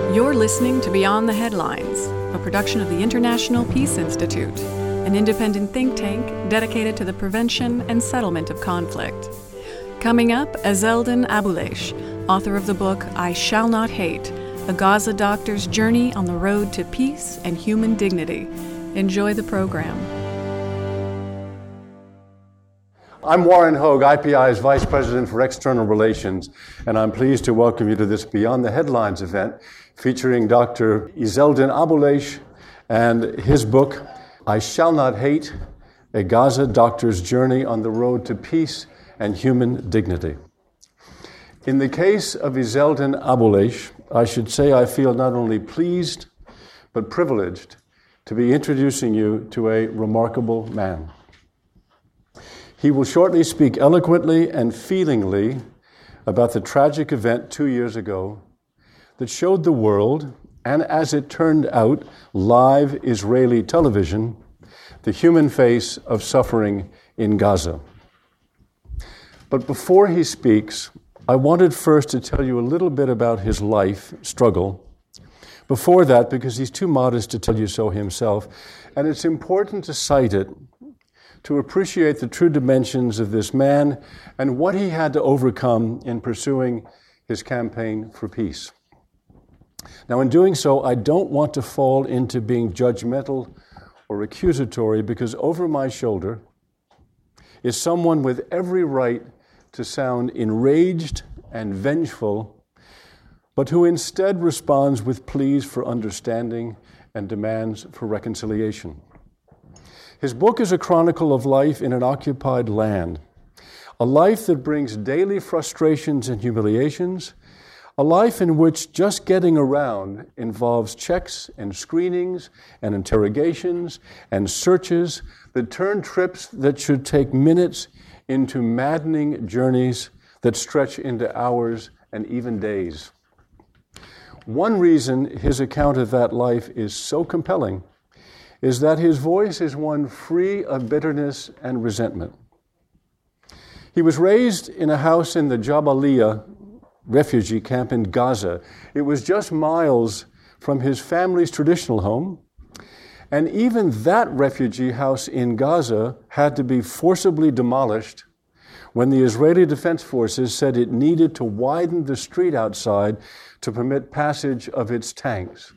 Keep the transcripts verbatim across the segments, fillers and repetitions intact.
You're listening to Beyond the Headlines, a production of the International Peace Institute, an independent think tank dedicated to the prevention and settlement of conflict. Coming up, Ezeldin Abuelaish, author of the book I Shall Not Hate, a Gaza doctor's journey on the road to peace and human dignity. Enjoy the program. I'm Warren Hogue, I P I's Vice President for External Relations, and I'm pleased to welcome you to this Beyond the Headlines event featuring Doctor Ezeldin Abuelaish and his book, I Shall Not Hate, a Gaza doctor's journey on the road to peace and human dignity. In the case of Ezeldin Abuelaish, I should say I feel not only pleased, but privileged to be introducing you to a remarkable man. He will shortly speak eloquently and feelingly about the tragic event two years ago that showed the world, and as it turned out, live Israeli television, the human face of suffering in Gaza. But before he speaks, I wanted first to tell you a little bit about his life struggle. Before that, because he's too modest to tell you so himself, and it's important to cite it to appreciate the true dimensions of this man and what he had to overcome in pursuing his campaign for peace. Now, in doing so, I don't want to fall into being judgmental or accusatory, because over my shoulder is someone with every right to sound enraged and vengeful, but who instead responds with pleas for understanding and demands for reconciliation. His book is a chronicle of life in an occupied land, a life that brings daily frustrations and humiliations, a life in which just getting around involves checks and screenings and interrogations and searches that turn trips that should take minutes into maddening journeys that stretch into hours and even days. One reason his account of that life is so compelling is that his voice is one free of bitterness and resentment. He was raised in a house in the Jabalia refugee camp in Gaza. It was just miles from his family's traditional home, and even that refugee house in Gaza had to be forcibly demolished when the Israeli Defense Forces said it needed to widen the street outside to permit passage of its tanks.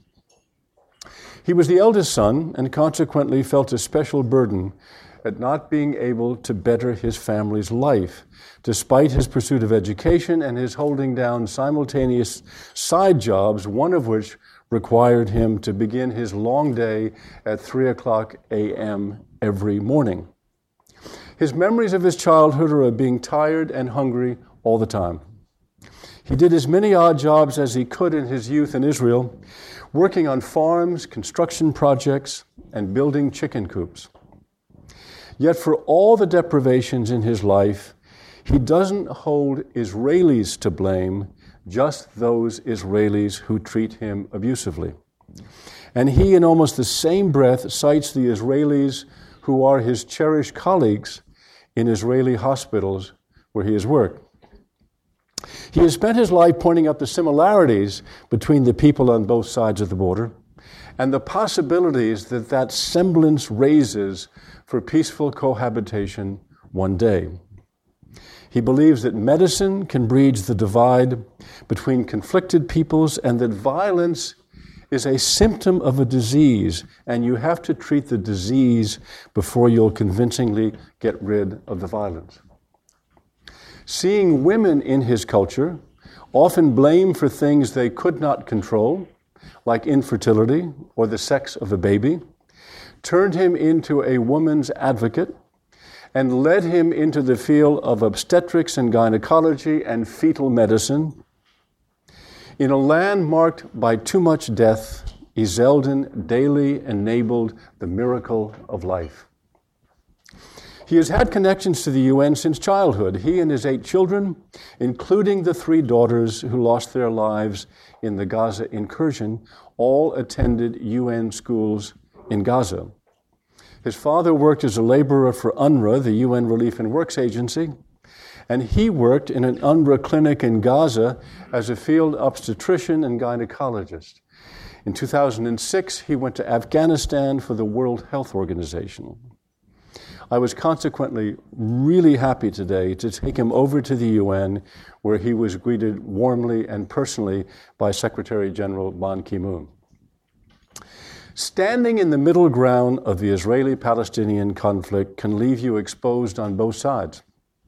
He was the eldest son and consequently felt a special burden at not being able to better his family's life, despite his pursuit of education and his holding down simultaneous side jobs, one of which required him to begin his long day at three o'clock a.m. every morning. His memories of his childhood are of being tired and hungry all the time. He did as many odd jobs as he could in his youth in Israel, working on farms, construction projects, and building chicken coops. Yet for all the deprivations in his life, he doesn't hold Israelis to blame, just those Israelis who treat him abusively. And he, in almost the same breath, cites the Israelis who are his cherished colleagues in Israeli hospitals where he has worked. He has spent his life pointing out the similarities between the people on both sides of the border and the possibilities that that semblance raises for peaceful cohabitation one day. He believes that medicine can bridge the divide between conflicted peoples and that violence is a symptom of a disease, and you have to treat the disease before you'll convincingly get rid of the violence. Seeing women in his culture, often blamed for things they could not control, like infertility or the sex of a baby, turned him into a woman's advocate and led him into the field of obstetrics and gynecology and fetal medicine. In a land marked by too much death, Ezeldin daily enabled the miracle of life. He has had connections to the U N since childhood. He and his eight children, including the three daughters who lost their lives in the Gaza incursion, all attended U N schools in Gaza. His father worked as a laborer for UNRWA, the U N Relief and Works Agency, and he worked in an UNRWA clinic in Gaza as a field obstetrician and gynecologist. In two thousand six, he went to Afghanistan for the World Health Organization. I was consequently really happy today to take him over to the U N, where he was greeted warmly and personally by Secretary General Ban Ki-moon. Standing in the middle ground of the Israeli-Palestinian conflict can leave you exposed on both sides.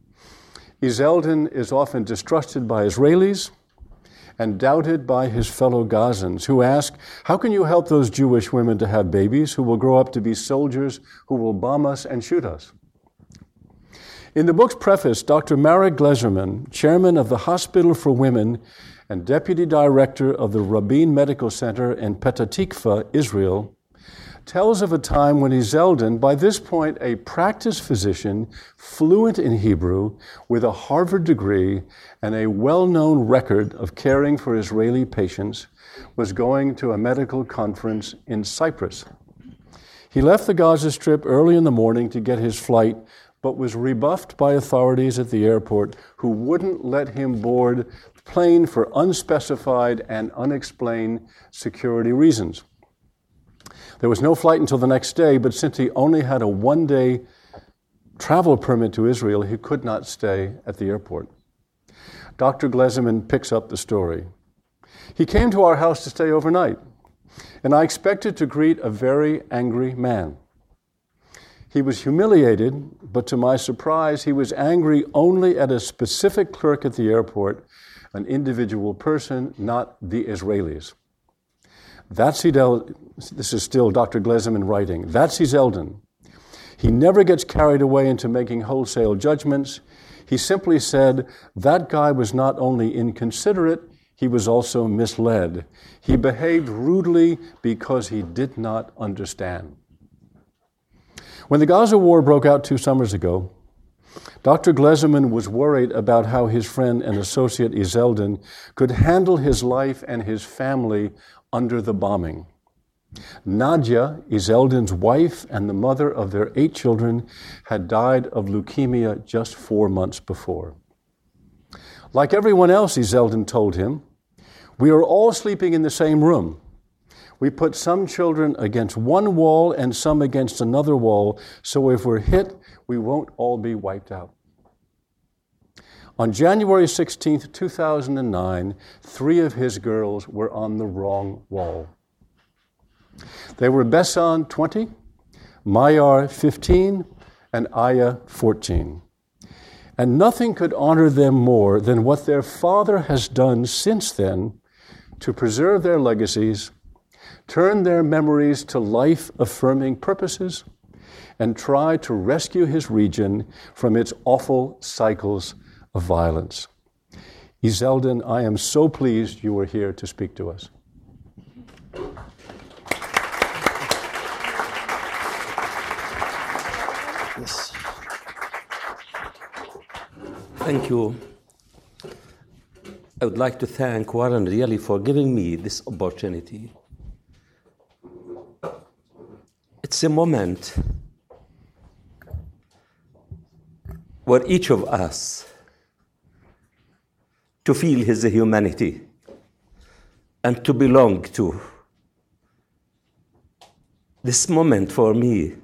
Zeldin is often distrusted by Israelis and doubted by his fellow Gazans, who ask, how can you help those Jewish women to have babies who will grow up to be soldiers who will bomb us and shoot us? In the book's preface, Doctor Marek Glezerman, chairman of the Hospital for Women and deputy director of the Rabin Medical Center in Petah Tikva, Israel, tells of a time when Zeldin, by this point a practiced physician, fluent in Hebrew, with a Harvard degree and a well-known record of caring for Israeli patients, was going to a medical conference in Cyprus. He left the Gaza Strip early in the morning to get his flight, but was rebuffed by authorities at the airport who wouldn't let him board the plane for unspecified and unexplained security reasons. There was no flight until the next day, but since he only had a one-day travel permit to Israel, he could not stay at the airport. Doctor Glezerman picks up the story. He came to our house to stay overnight, and I expected to greet a very angry man. He was humiliated, but to my surprise, he was angry only at a specific clerk at the airport, an individual person, not the Israelis. That's Zeldin. This is still Doctor Glezerman writing. That's Zeldin. He never gets carried away into making wholesale judgments. He simply said, that guy was not only inconsiderate, he was also misled. He behaved rudely because he did not understand. When the Gaza war broke out two summers ago, Doctor Glezerman was worried about how his friend and associate Zeldin could handle his life and his family under the bombing. Nadia, Zeldin's wife and the mother of their eight children, had died of leukemia just four months before. Like everyone else, Zeldin told him, we are all sleeping in the same room. We put some children against one wall and some against another wall, so if we're hit, we won't all be wiped out. On January sixteenth, two thousand nine, three of his girls were on the wrong wall. They were Bessan, twenty, Mayar, fifteen, and Aya, fourteen. And nothing could honor them more than what their father has done since then to preserve their legacies, turn their memories to life-affirming purposes, and try to rescue his region from its awful cycles of violence. Zeldin, I am so pleased you are here to speak to us. Yes. Thank you. I would like to thank Warren really for giving me this opportunity. It's a moment where each of us to feel his humanity and to belong to. This moment for me,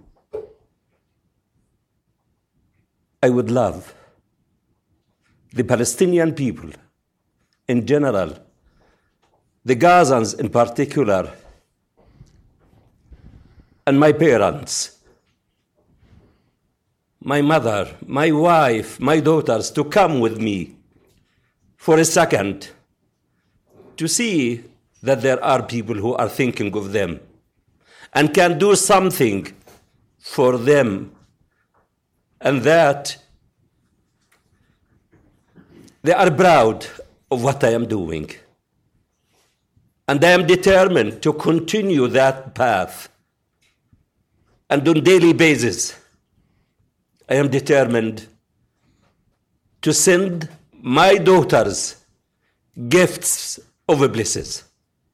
I would love the Palestinian people in general, the Gazans in particular, and my parents, my mother, my wife, my daughters, to come with me for a second to see that there are people who are thinking of them and can do something for them, and that they are proud of what I am doing. And I am determined to continue that path. And on a daily basis, I am determined to send my daughters gifts of blessings,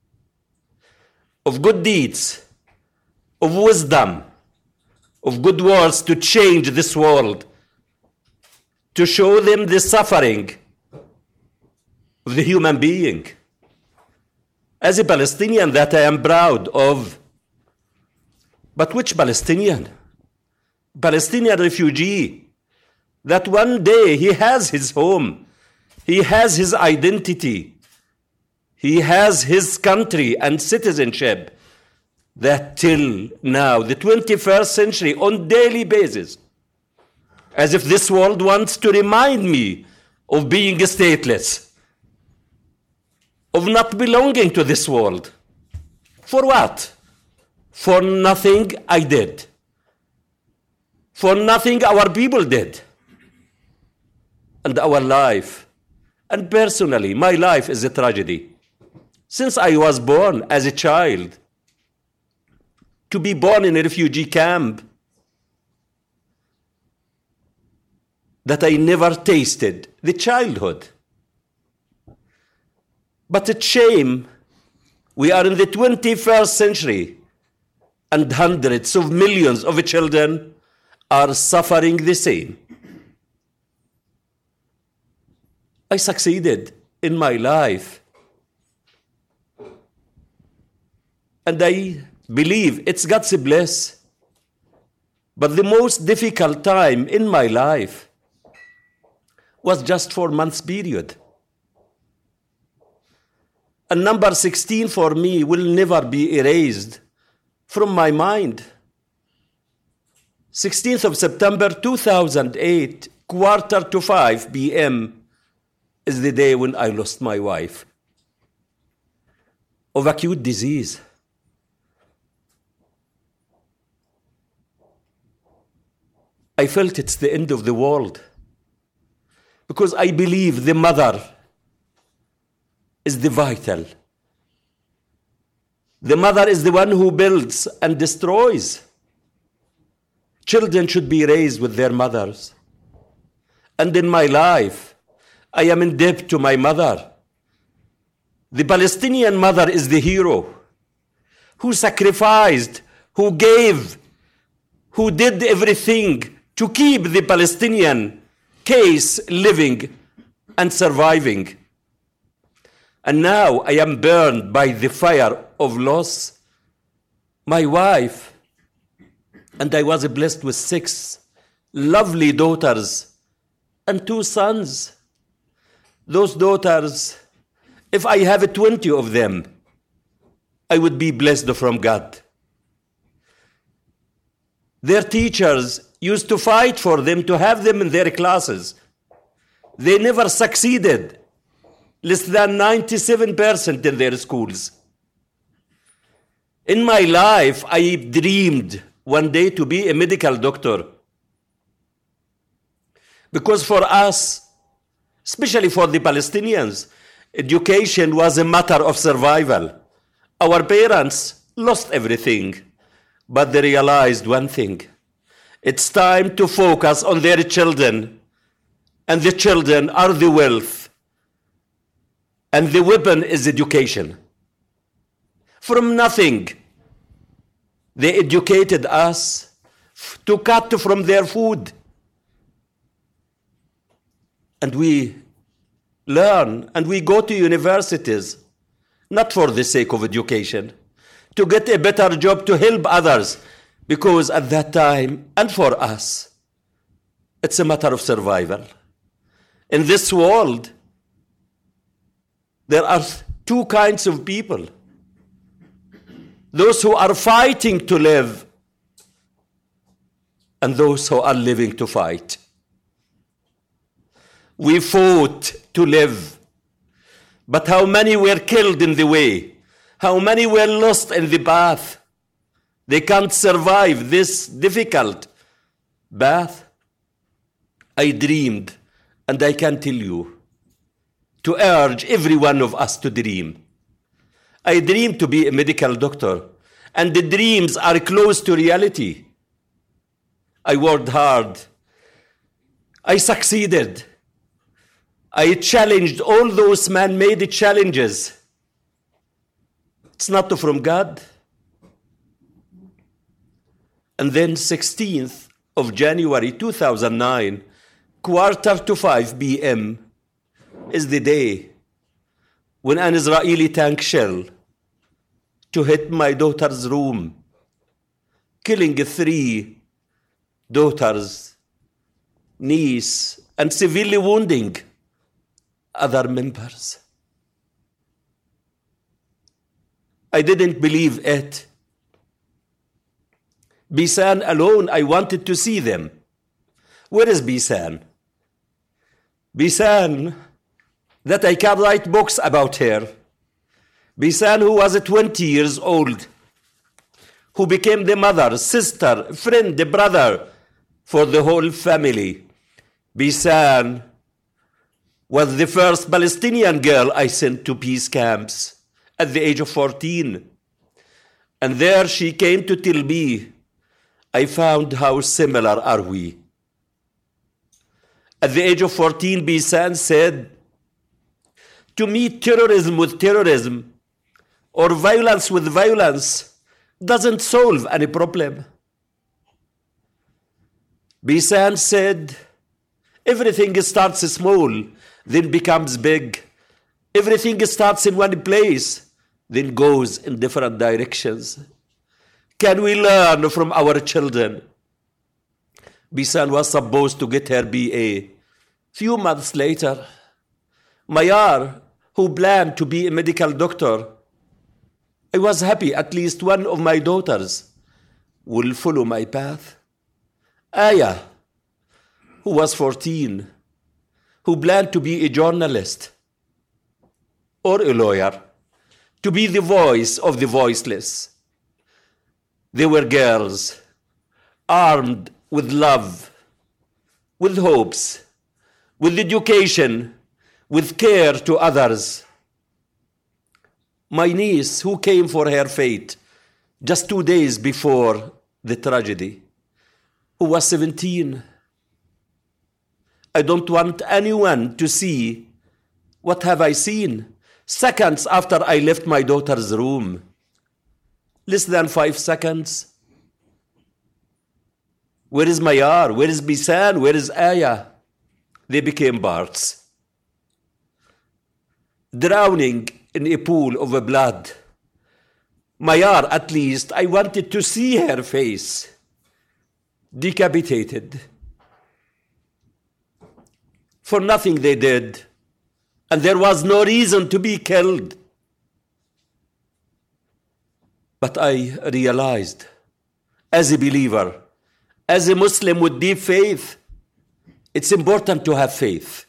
of good deeds, of wisdom, of good words to change this world, to show them the suffering of the human being, as a Palestinian that I am proud of. But which Palestinian? Palestinian refugee, that one day he has his home, he has his identity, he has his country and citizenship, that till now, the twenty-first century, on daily basis, as if this world wants to remind me of being stateless, of not belonging to this world. For what? For nothing I did. For nothing our people did. And our life, and personally, my life is a tragedy. Since I was born as a child, to be born in a refugee camp, that I never tasted the childhood. But it's shame, we are in the twenty-first century, and hundreds of millions of children are suffering the same. I succeeded in my life, and I believe it's God's bless. But the most difficult time in my life was just four months period. And number sixteen for me will never be erased from my mind. sixteenth of September two thousand eight, quarter to five p m is the day when I lost my wife of acute disease. I felt it's the end of the world, because I believe the mother is the vital. The mother is the one who builds and destroys. Children should be raised with their mothers. And in my life, I am in debt to my mother. The Palestinian mother is the hero who sacrificed, who gave, who did everything to keep the Palestinian case living and surviving. And now I am burned by the fire of loss. My wife, and I was blessed with six lovely daughters and two sons. Those daughters, if I have twenty of them, I would be blessed from God. Their teachers used to fight for them to have them in their classes. They never succeeded. Less than ninety-seven percent in their schools. In my life, I dreamed one day to be a medical doctor. Because for us, especially for the Palestinians, education was a matter of survival. Our parents lost everything, but they realized one thing. It's time to focus on their children, and the children are the wealth. And the weapon is education. From nothing, they educated us to cut from their food. And we learn and we go to universities, not for the sake of education, to get a better job, to help others, because at that time, and for us, it's a matter of survival. In this world, there are two kinds of people. Those who are fighting to live, and those who are living to fight. We fought to live, but how many were killed in the way? How many were lost in the path? They can't survive this difficult path. I dreamed, and I can tell you, to urge every one of us to dream. I dreamed to be a medical doctor, and the dreams are close to reality. I worked hard. I succeeded. I challenged all those man-made challenges. It's not from God. And then sixteenth of January two thousand nine, quarter to five p m, is the day when an Israeli tank shell to hit my daughter's room, killing three daughters, niece, and severely wounding other members. I didn't believe it. Bisan alone, I wanted to see them. Where is Bisan? Bisan, that I can write books about her. Bisan, who was twenty years old, who became the mother, sister, friend, the brother for the whole family. Bisan was the first Palestinian girl I sent to peace camps at the age of fourteen. And there she came to tell me, I found how similar are we. At the age of fourteen, Bisan said, to me, terrorism with terrorism or violence with violence doesn't solve any problem. Bisan said, everything starts small, then becomes big. Everything starts in one place, then goes in different directions. Can we learn from our children? Bisan was supposed to get her B A. Few months later, Mayar, who planned to be a medical doctor, I was happy at least one of my daughters will follow my path. Aya, who was fourteen, who planned to be a journalist or a lawyer, to be the voice of the voiceless. They were girls, armed with love, with hopes, with education, with care to others. My niece, who came for her fate just two days before the tragedy, who was seventeen. I don't want anyone to see what have I seen seconds after I left my daughter's room. Less than five seconds. Where is Mayar? Where is Bisan? Where is Aya? They became birds, drowning in a pool of blood. Mayar, at least, I wanted to see her face, decapitated. For nothing they did, and there was no reason to be killed. But I realized, as a believer, as a Muslim with deep faith, it's important to have faith.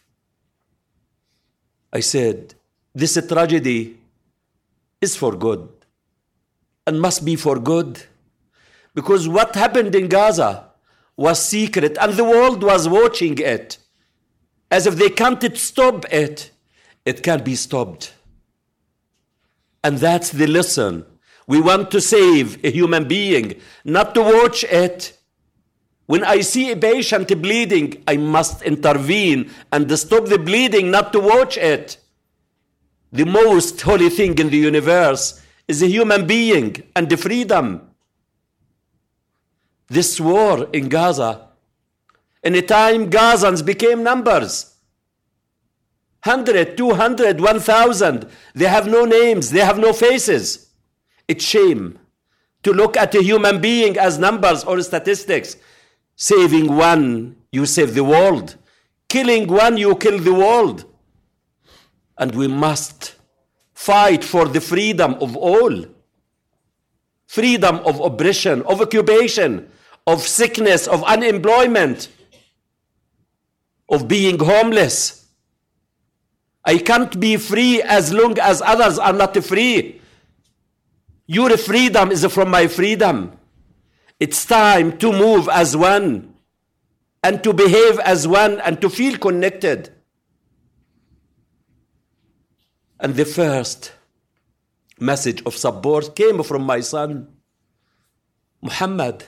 I said, this tragedy is for good and must be for good, because what happened in Gaza was secret and the world was watching it. As if they can't stop it, it can't be stopped. And that's the lesson. We want to save a human being, not to watch it. When I see a patient bleeding, I must intervene and stop the bleeding, not to watch it. The most holy thing in the universe is a human being and the freedom. This war in Gaza, in a time Gazans became numbers. one hundred, two hundred, one thousand. They have no names, they have no faces. It's shame to look at a human being as numbers or statistics. Saving one, you save the world. Killing one, you kill the world. And we must fight for the freedom of all. Freedom of oppression, of occupation, of sickness, of unemployment, of being homeless. I can't be free as long as others are not free. Your freedom is from my freedom. It's time to move as one and to behave as one and to feel connected. And the first message of support came from my son, Muhammad.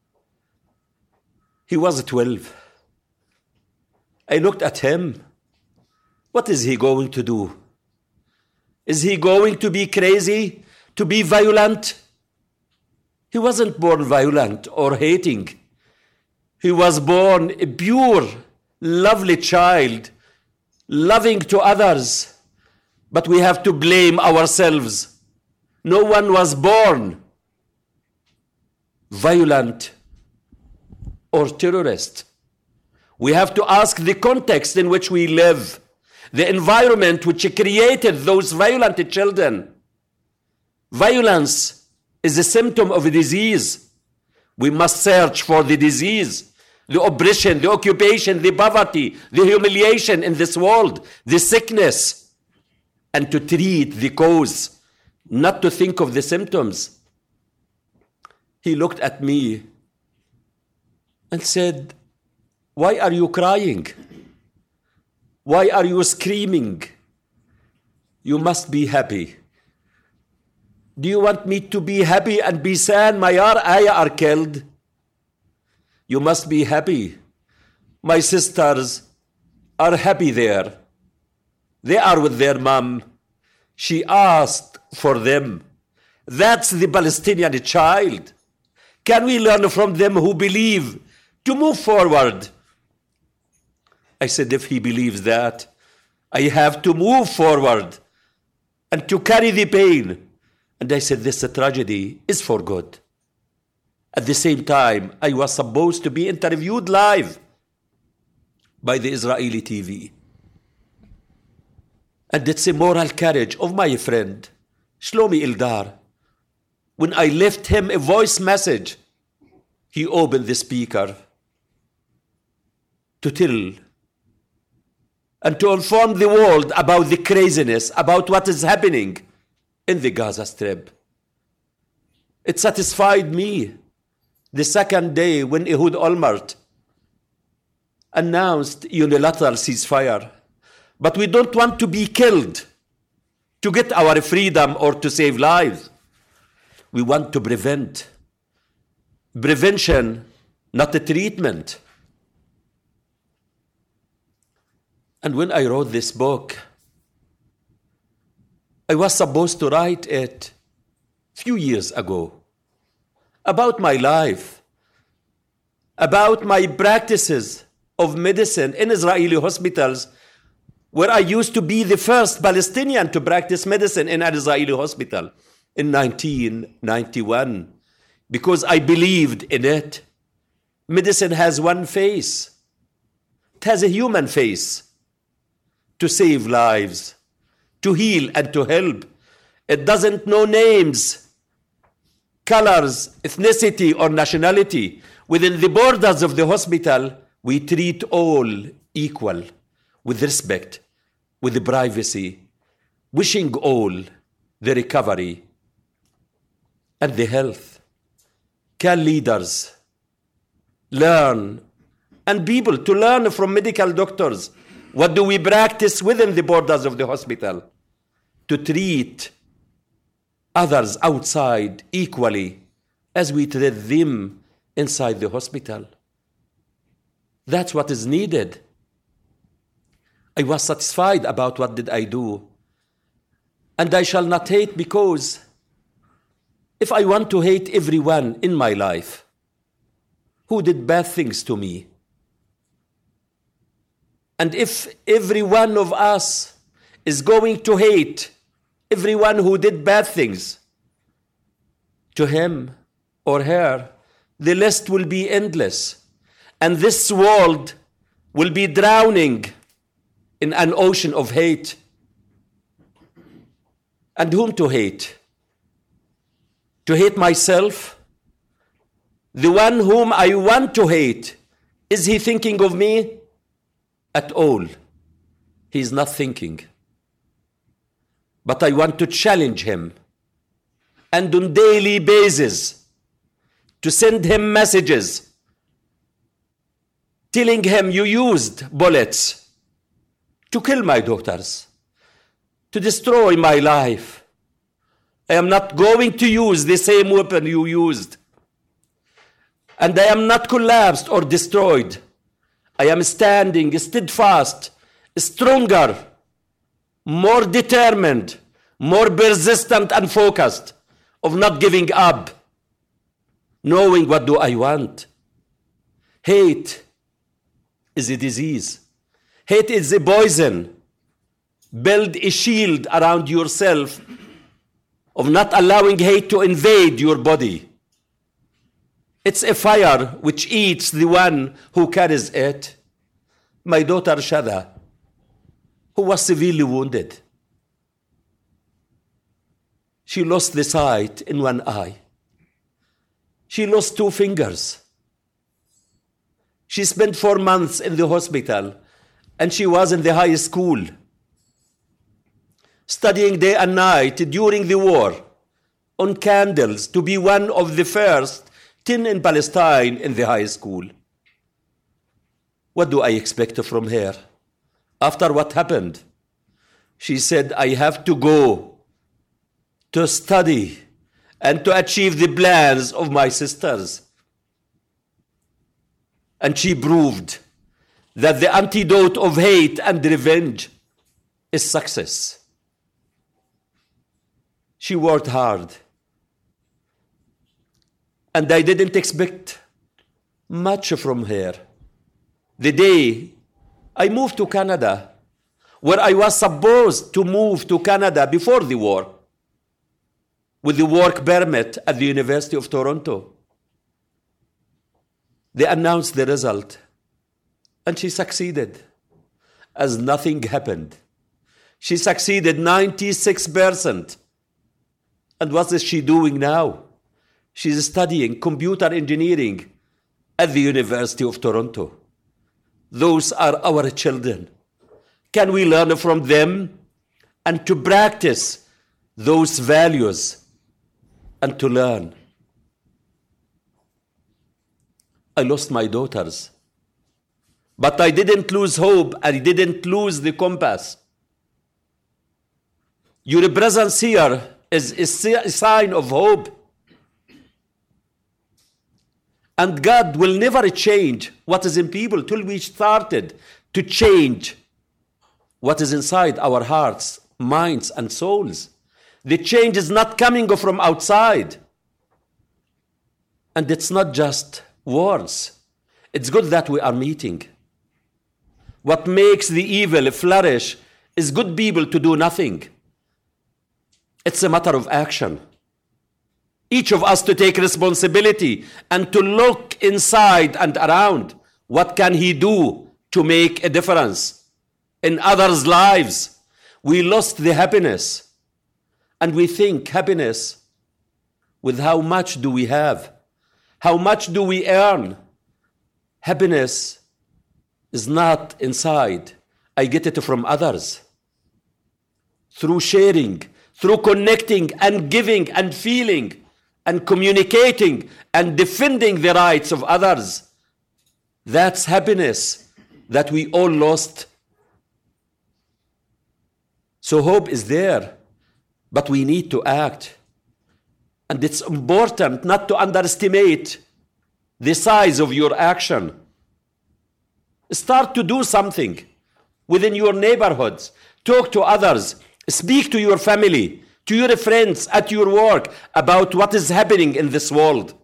He was twelve. I looked at him. What is he going to do? Is he going to be crazy, to be violent? He wasn't born violent or hating. He was born a pure, lovely child, loving to others. But we have to blame ourselves No one was born violent or terrorist. We have to ask the context in which we live, the environment which created those violent children. Violence is a symptom of a disease. We must search for the disease, the oppression, the occupation, the poverty, the humiliation in this world, the sickness, and to treat the cause, not to think of the symptoms. He looked at me and said, "Why are you crying? Why are you screaming? You must be happy. Do you want me to be happy and be sad? My ayah are killed. You must be happy. My sisters are happy there. They are with their mom. She asked for them. That's the Palestinian child. Can we learn from them who believe to move forward?" I said, if he believes that, I have to move forward and to carry the pain. And I said, this tragedy is for good. At the same time, I was supposed to be interviewed live by the Israeli T V. And it's a moral courage of my friend, Shlomi Eldar. When I left him a voice message, he opened the speaker to tell and to inform the world about the craziness, about what is happening in the Gaza Strip. It satisfied me. The second day when Ehud Olmert announced unilateral ceasefire. But we don't want to be killed to get our freedom or to save lives. We want to prevent. Prevention, not a treatment. And when I wrote this book, I was supposed to write it a few years ago about my life, about my practices of medicine in Israeli hospitals, where I used to be the first Palestinian to practice medicine in an Israeli hospital in nineteen ninety-one, because I believed in it. Medicine has one face. It has a human face to save lives, to heal and to help. It doesn't know names, colors, ethnicity, or nationality. Within the borders of the hospital, we treat all equal, with respect, with privacy, wishing all the recovery and the health. Can leaders learn, and people to learn from medical doctors? What do we practice within the borders of the hospital to treat others outside equally as we treat them inside the hospital? That's what is needed. I was satisfied about what did I do. And I shall not hate, because if I want to hate everyone in my life who did bad things to me, and if every one of us is going to hate everyone who did bad things to him or her, the list will be endless. And this world will be drowning in an ocean of hate. And whom to hate? To hate myself? The one whom I want to hate, is he thinking of me? At all. He is not thinking. But I want to challenge him, and on daily basis to send him messages telling him, you used bullets to kill my daughters, to destroy my life. I am not going to use the same weapon you used. And I am not collapsed or destroyed. I am standing steadfast, stronger, more determined, more persistent and focused, of not giving up, knowing what do I want. Hate is a disease. Hate is a poison. Build a shield around yourself of not allowing hate to invade your body. It's a fire which eats the one who carries it. My daughter Shada, who was severely wounded, she lost the sight in one eye. She lost two fingers. She spent four months in the hospital, and she was in the high school, studying day and night during the war on candles to be one of the first ten in Palestine in the high school. What do I expect from her? After what happened, she said, I have to go to study and to achieve the plans of my sisters. And she proved that the antidote of hate and revenge is success. She worked hard. And I didn't expect much from her. The day I moved to Canada, where I was supposed to move to Canada before the war, with the work permit at the University of Toronto, they announced the result, and she succeeded, as nothing happened. She succeeded ninety-six percent. And what is she doing now? She's studying computer engineering at the University of Toronto. Those are our children. Can we learn from them and to practice those values and to learn? I lost my daughters, but I didn't lose hope. I didn't lose the compass. Your presence here is a sign of hope. And God will never change what is in people till we started to change what is inside our hearts, minds, and souls. The change is not coming from outside. And it's not just words. It's good that we are meeting. What makes the evil flourish is good people to do nothing. It's a matter of action. Each of us to take responsibility and to look inside and around. What can he do to make a difference in others' lives? We lost the happiness. And we think happiness with how much do we have? How much do we earn? Happiness is not inside. I get it from others. Through sharing, through connecting and giving and feeling and communicating and defending the rights of others. That's happiness that we all lost. So hope is there, but we need to act. And it's important not to underestimate the size of your action. Start to do something within your neighborhoods. Talk to others. Speak to your family, to your friends at your work about what is happening in this world.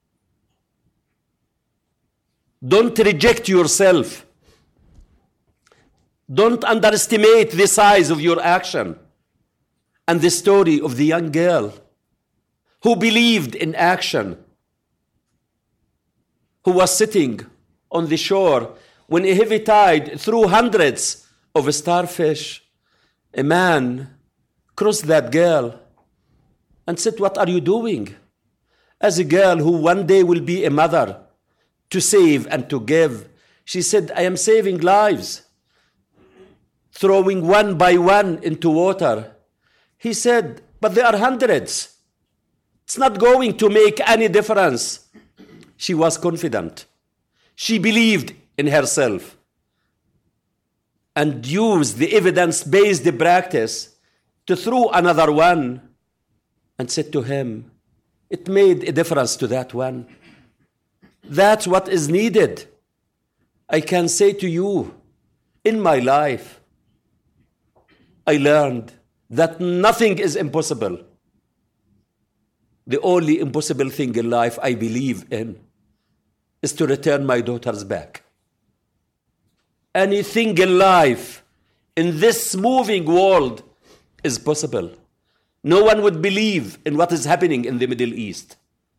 Don't reject yourself. Don't underestimate the size of your action. And the story of the young girl who believed in action, who was sitting on the shore when a heavy tide threw hundreds of starfish. A man crossed that girl and said, what are you doing? As a girl who one day will be a mother to save and to give, she said, I am saving lives, throwing one by one into water. He said, but there are hundreds. It's not going to make any difference. She was confident. She believed in herself and used the evidence-based practice to throw another one and said to him, it made a difference to that one. That's what is needed. I can say to you, in my life, I learned that nothing is impossible. The only impossible thing in life I believe in is to return my daughters back. Anything in life, in this moving world, is possible. no one would believe in what is happening in the Middle East.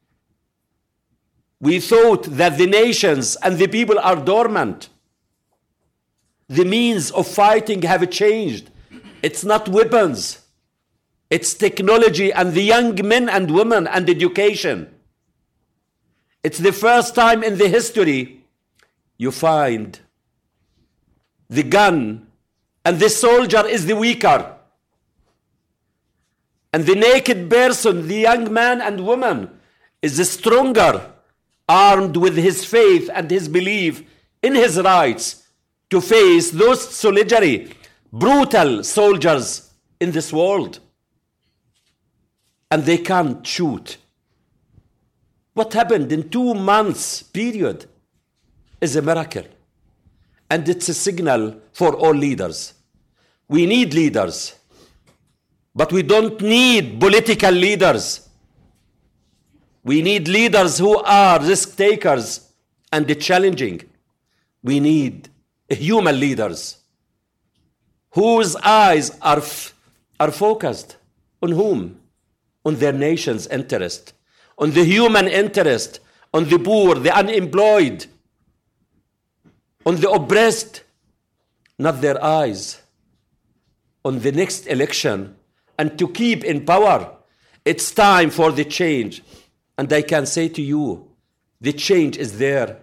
We thought that the nations and the people are dormant. The means of fighting have changed. It's not weapons. It's technology and the young men and women and education. It's the first time in the history you find the gun and the soldier is the weaker. And the naked person, the young man and woman, is the stronger, armed with his faith and his belief in his rights to face those solitary, brutal soldiers in this world. And they can't shoot. What happened in two months period is a miracle. And it's a signal for all leaders. We need leaders, but we don't need political leaders. We need leaders who are risk takers and challenging. We need human leaders whose eyes are, f- are focused on whom? On their nation's interest, on the human interest, on the poor, the unemployed, on the oppressed, not their eyes on the next election and to keep in power. It's time for the change. And I can say to you, the change is there.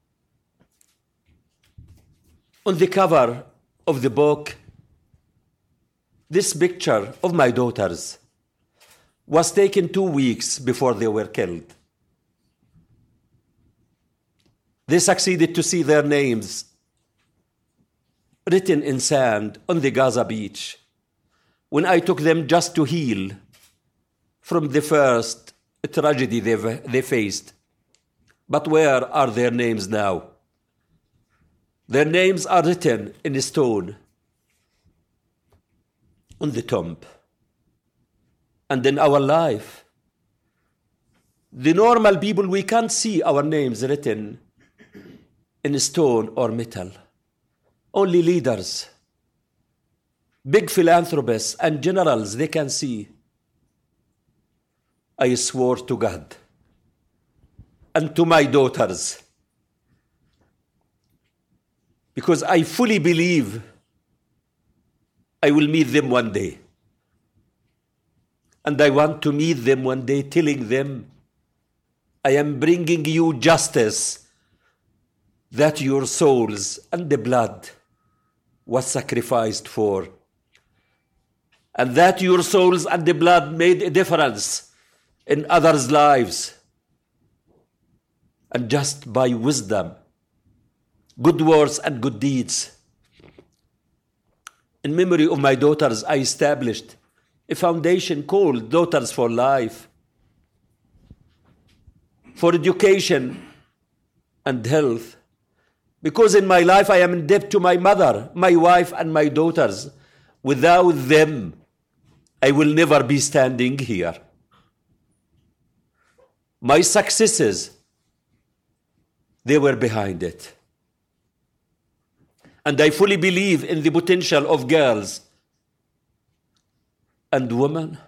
On the cover of the book, this picture of my daughters was taken two weeks before they were killed. They succeeded to see their names written in sand on the Gaza beach when I took them just to heal from the first tragedy they, they faced. But where are their names now? Their names are written in stone on the tomb. And in our life, the normal people, we can't see our names written in stone or metal. Only leaders, big philanthropists and generals, they can see. I swore to God and to my daughters, because I fully believe I will meet them one day. And I want to meet them one day telling them, I am bringing you justice that your souls and the blood was sacrificed for. And that your souls and the blood made a difference in others' lives. And just by wisdom, good words and good deeds, in memory of my daughters, I established a foundation called Daughters for Life, for education and health. Because in my life I am in debt to my mother, my wife, and my daughters. Without them, I will never be standing here. My successes, they were behind it. And I fully believe in the potential of girls and women.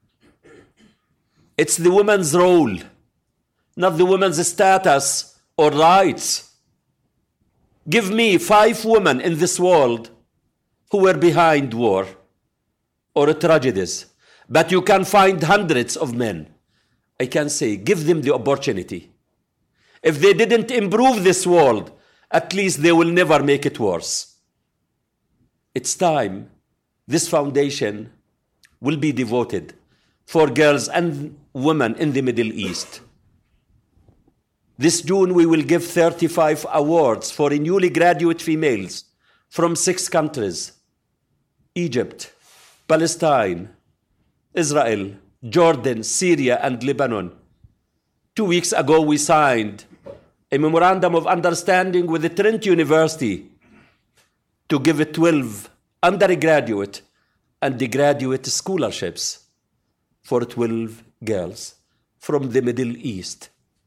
It's the woman's role, not the woman's status or rights. Give me five women in this world who were behind war or tragedies, but you can find hundreds of men. I can say, give them the opportunity. If they didn't improve this world, at least they will never make it worse. It's time this foundation will be devoted for girls and women in the Middle East. This June, we will give thirty-five awards for newly graduate females from six countries: Egypt, Palestine, Israel, Jordan, Syria, and Lebanon. Two weeks ago, we signed a memorandum of understanding with the Trent University to give twelve undergraduate and graduate scholarships for twelve girls from the Middle East.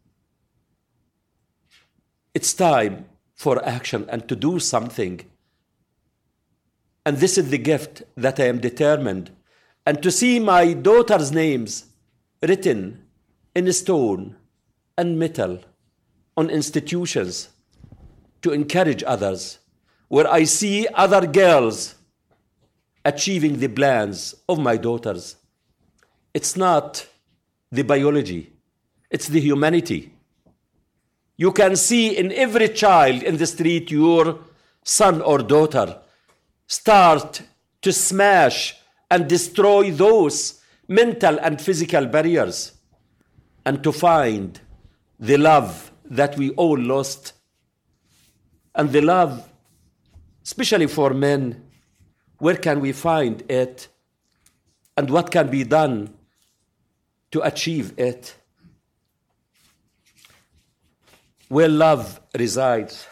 It's time for action and to do something. And this is the gift that I am determined and to see my daughter's names written in stone and metal on institutions to encourage others, where I see other girls achieving the plans of my daughters. It's not the biology, it's the humanity. You can see in every child in the street your son or daughter start to smash and destroy those mental and physical barriers, and to find the love that we all lost. And the love, especially for men, where can we find it? And what can be done to achieve it? Where love resides.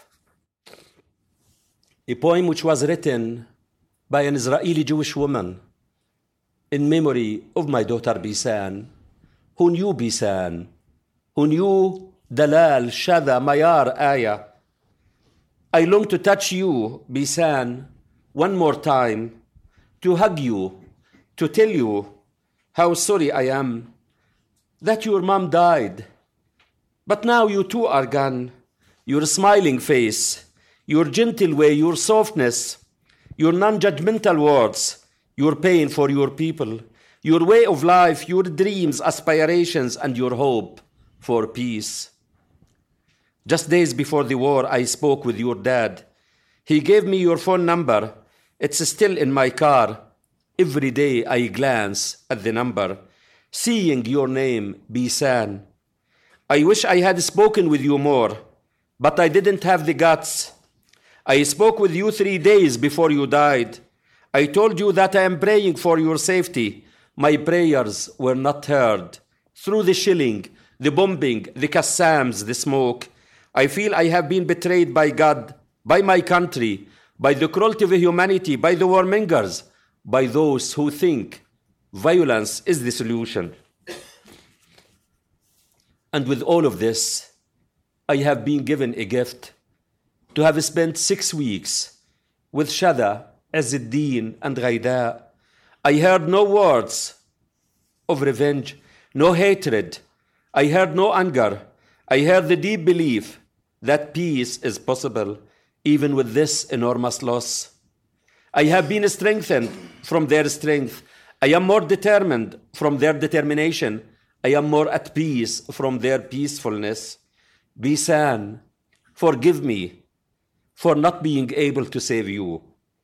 A poem which was written by an Israeli Jewish woman in memory of my daughter Bisan, who knew Bisan, who knew Dalal, Shada, Mayar, Aya. I long to touch you, Bisan, one more time, to hug you, to tell you how sorry I am that your mom died. But now you too are gone. Your smiling face, your gentle way, your softness, your non-judgmental words, your pain for your people, your way of life, your dreams, aspirations, and your hope for peace. Just days before the war, I spoke with your dad. He gave me your phone number. It's still in my car. Every day I glance at the number, seeing your name, Bisan. I wish I had spoken with you more, but I didn't have the guts. I spoke with you three days before you died. I told you that I am praying for your safety. My prayers were not heard. Through the shelling, the bombing, the Qassams, the smoke, I feel I have been betrayed by God, by my country, by the cruelty of humanity, by the warmongers, by those who think violence is the solution. And with all of this, I have been given a gift to have spent six weeks with Shada, Azzeddin, and Ghaida. I heard no words of revenge, no hatred. I heard no anger. I heard the deep belief that peace is possible even with this enormous loss. I have been strengthened from their strength. I am more determined from their determination. I am more at peace from their peacefulness. Bisan, forgive me for not being able to save you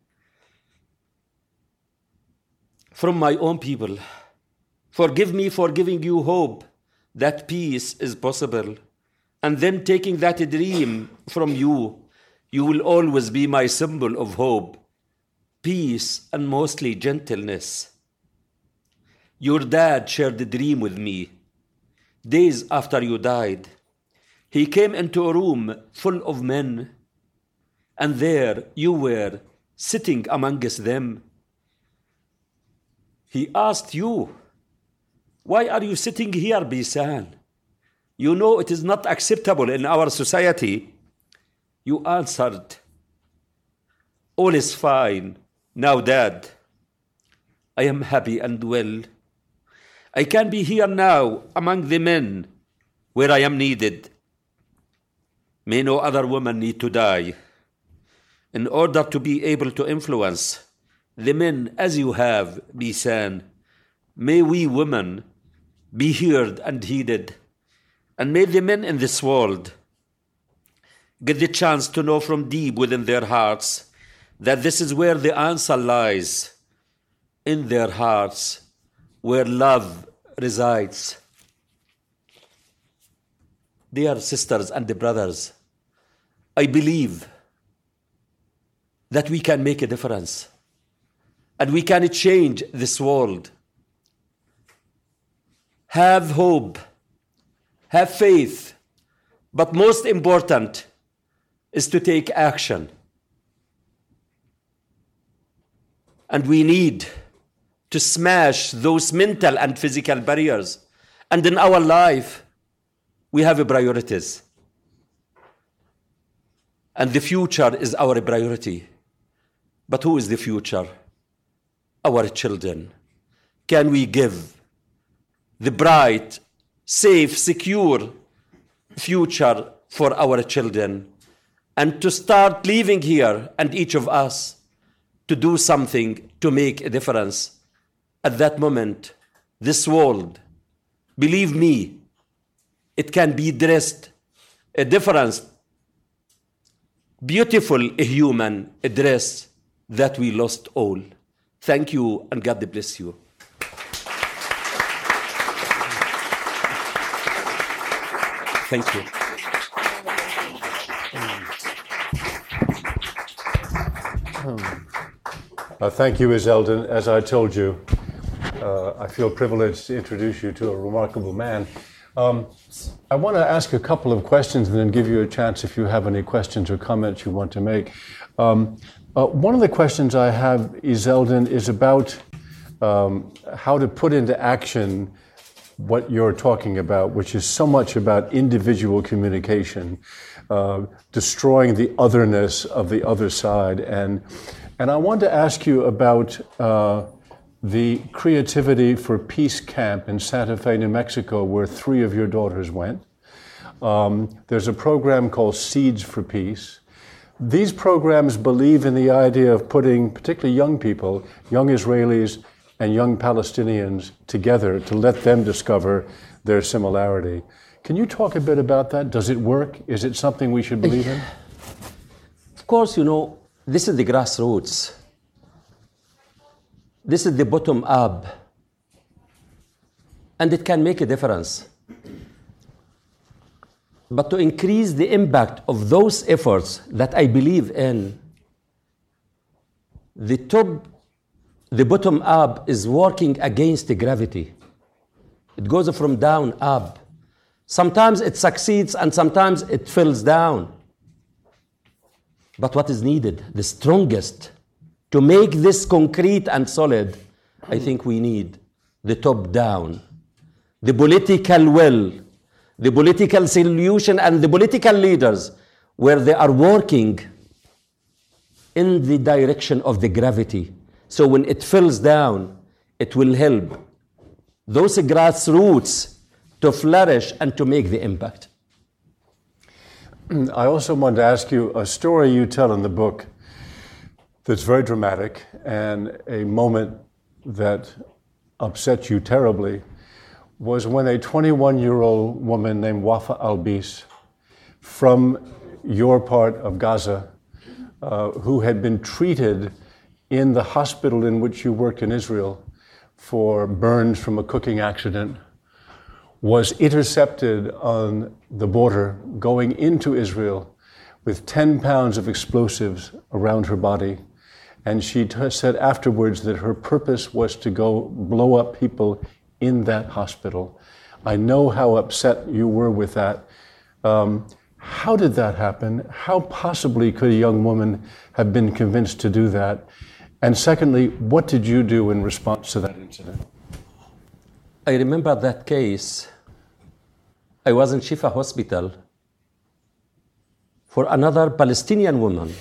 from my own people. Forgive me for giving you hope that peace is possible, and then taking that dream from you. You will always be my symbol of hope, peace, and mostly gentleness. Your dad shared the dream with me. Days after you died, he came into a room full of men, and there you were sitting amongst them. He asked you, "Why are you sitting here, Bisan? You know it is not acceptable in our society." You answered, "All is fine now, Dad. I am happy and well. I can be here now among the men where I am needed. May no other woman need to die. In order to be able to influence the men as you have, Bisan, may we women be heard and heeded, and may the men in this world get the chance to know from deep within their hearts that this is where the answer lies, in their hearts, where love resides." Dear sisters and brothers, I believe that we can make a difference and we can change this world. Have hope, have faith, but most important is to take action. And we need to smash those mental and physical barriers. And in our life, we have priorities. And the future is our priority. But who is the future? Our children. can we give the bright, safe, secure future for our children, and to start living here, and each of us to do something to make a difference. At that moment, this world, believe me, it can be dressed a difference, beautiful human dress that we lost all. Thank you, and God bless you. Thank you. Uh, thank you, Izzeldin. As I told you, uh, I feel privileged to introduce you to a remarkable man. Um, I want to ask a couple of questions and then give you a chance if you have any questions or comments you want to make. Um, uh, one of the questions I have, Izzeldin, is about um, how to put into action what you're talking about, which is so much about individual communication, uh, destroying the otherness of the other side. And, and I want to ask you about uh, the Creativity for Peace camp in Santa Fe, New Mexico, where three of your daughters went. Um, there's a program called Seeds for Peace. These programs believe in the idea of putting particularly young people, young Israelis and young Palestinians together to let them discover their similarity. Can you talk a bit about that? Does it work? Is it something we should believe in? Of course, you know, this is the grassroots. This is the bottom up. And it can make a difference. But to increase the impact of those efforts that I believe in, the top, the bottom up is working against the gravity. It goes from down up. Sometimes it succeeds and sometimes it falls down. But what is needed, the strongest, to make this concrete and solid, I think we need the top down, the political will, the political solution, and the political leaders where they are working in the direction of the gravity. So when it falls down, it will help those grassroots to flourish and to make the impact. I also wanted to ask you a story you tell in the book that's very dramatic and a moment that upset you terribly was when a twenty-one-year-old woman named Wafa Albis from your part of Gaza, uh, who had been treated in the hospital in which you worked in Israel for burns from a cooking accident, was intercepted on the border going into Israel with ten pounds of explosives around her body. And she t- said afterwards that her purpose was to go blow up people in that hospital. I know how upset you were with that. Um, how did that happen? How possibly could a young woman have been convinced to do that? And secondly, what did you do in response to that incident? I remember that case. I was in Shifa Hospital for another Palestinian woman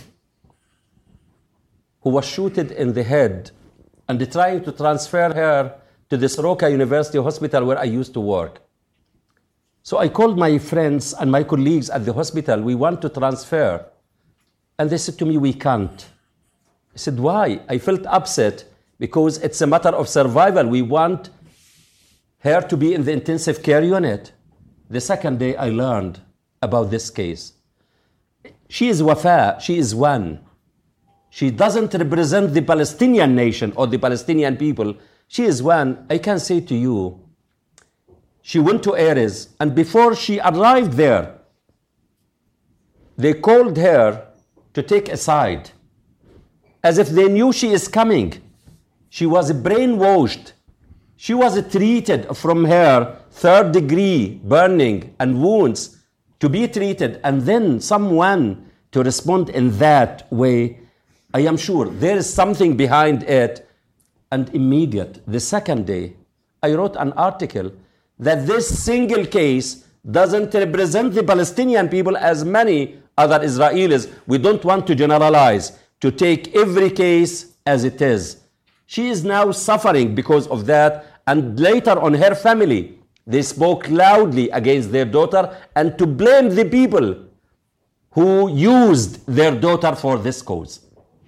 who was shot in the head, and they tried to transfer her to the Soroka University Hospital where I used to work. So I called my friends and my colleagues at the hospital. We want to transfer. And they said to me, we can't. I said, why? I felt upset because it's a matter of survival. We want her to be in the intensive care unit. The second day I learned about this case. She is Wafa, she is one. She doesn't represent the Palestinian nation or the Palestinian people. She is one. I can say to you, she went to Erez, and before she arrived there, they called her to take a side, as if they knew she is coming. She was brainwashed. She was treated from her third degree burning and wounds to be treated, and then someone to respond in that way. I am sure there is something behind it. And immediate, the second day, I wrote an article that this single case doesn't represent the Palestinian people as many other Israelis. We don't want to generalize, to take every case as it is. She is now suffering because of that. And later on, her family, they spoke loudly against their daughter and to blame the people who used their daughter for this cause.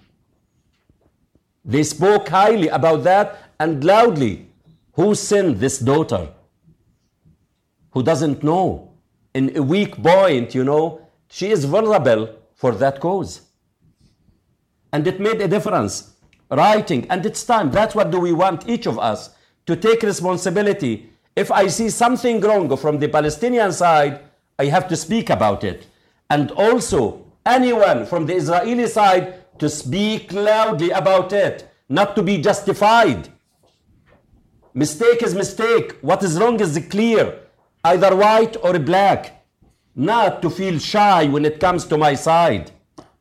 They spoke highly about that and loudly. Who sent this daughter? Who doesn't know? In a weak point, you know, she is vulnerable for that cause. And it made a difference. Writing, and it's time. That's what do we want, each of us, to take responsibility. If I see something wrong from the Palestinian side, I have to speak about it. And also, anyone from the Israeli side to speak loudly about it, not to be justified. Mistake is mistake. What is wrong is clear, either white or black. Not to feel shy when it comes to my side.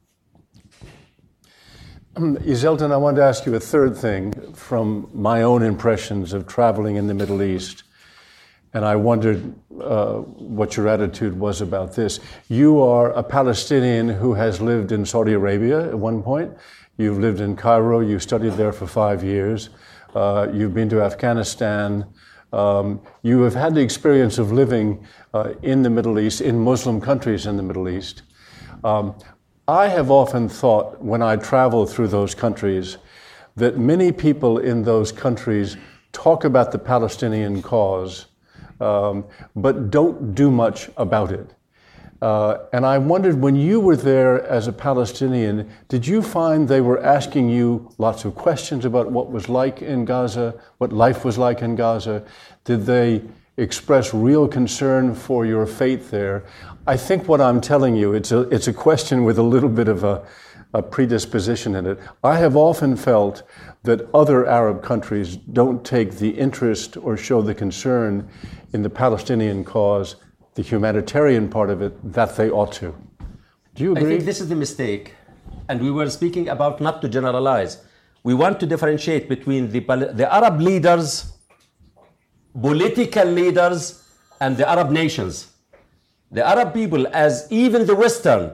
Zeldin, I want to ask you a third thing from my own impressions of traveling in the Middle East. And I wondered uh, what your attitude was about this. You are a Palestinian who has lived in Saudi Arabia at one point. You've lived in Cairo. You studied there for five years. Uh, you've been to Afghanistan. Um, you have had the experience of living uh, in the Middle East, in Muslim countries in the Middle East. Um, I have often thought when I travel through those countries that many people in those countries talk about the Palestinian cause, um, but don't do much about it. Uh, and I wondered, when you were there as a Palestinian, did you find they were asking you lots of questions about what was like in Gaza, what life was like in Gaza? Did they express real concern for your fate there? I think what I'm telling you, it's a, it's a question with a little bit of a, a predisposition in it. I have often felt that other Arab countries don't take the interest or show the concern in the Palestinian cause, the humanitarian part of it, that they ought to. Do you agree? I think this is the mistake. And we were speaking about not to generalize. We want to differentiate between the, the Arab leaders, political leaders, and the Arab nations. The Arab people, as even the Western,